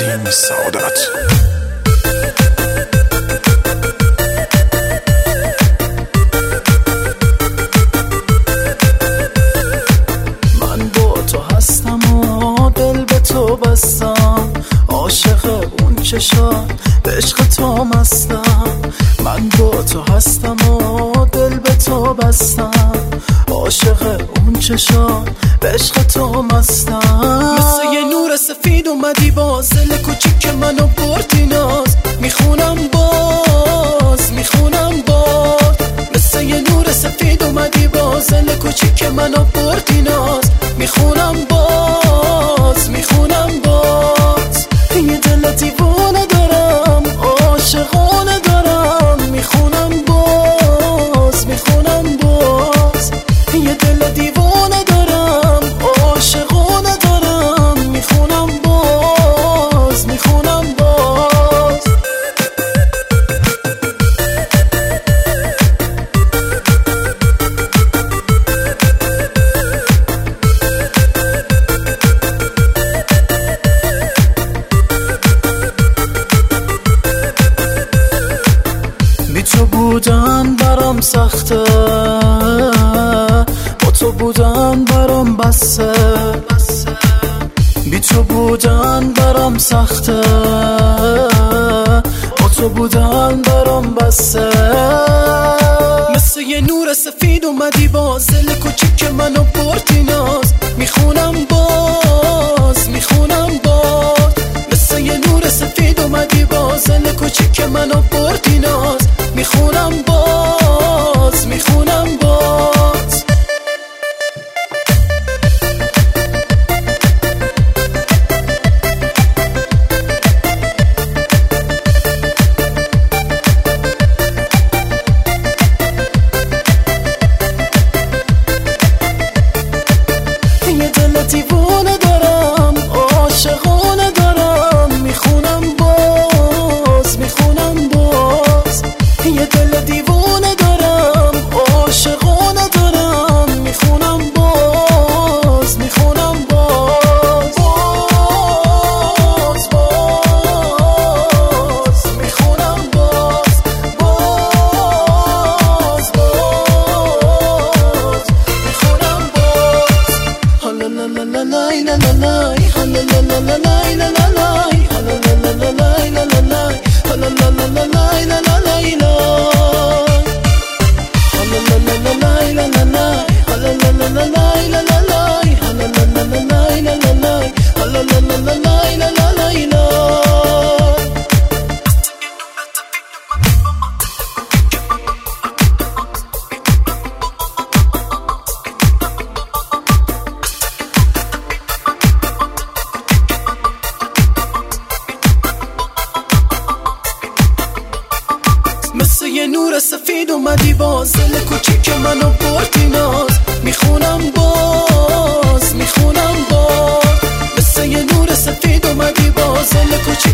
قدیم سعادت. من با تو هستم و دل به تو بستم، عاشق اون چشات به عشق تو مستم. من با تو هستم و دل به تو بستم، عاشق اون چشات به عشق تو مستم. مثل یه نور سفید اومدی باز، دل کوچیک منو بردی ناز. میخونم باز مثل یه نور سفید اومدی باز، دل کوچیک منو بردی ناز. میخونم باز یه دل دیوانه دارم، عاشقانه دارم. میخونم باز یه دل دیوانه دارم، عاشقانه دارم. میخونم باز بی تو بودن برام سخته، با تو بودن برام بسه. بی تو بودن برام سخته، با تو بودن برام بسه. مثل یه نور سفید اومدی باز، دل کوچیک منو بردی ناز. میخونم باز مثل یه نور سفید اومدی باز، دل کوچیک منو بردی ناز. میخونم باز یه دل دیوانه دارم، عاشقانه دارم. میخونم باز یه دل دیوانه دارم، عاشقانه دارم. میخونم باز میخونم باز مثل یه نور سفید اومدی باز، دل کوچیک منو بردی ناز. میخونم باز مثل یه نور سفید اومدی باز، دل کوچیک